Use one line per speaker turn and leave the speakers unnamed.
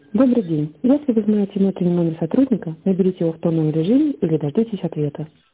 Добрый день. Если вы знаете внутренний номер сотрудника, наберите его в тоновом режиме или дождитесь ответа.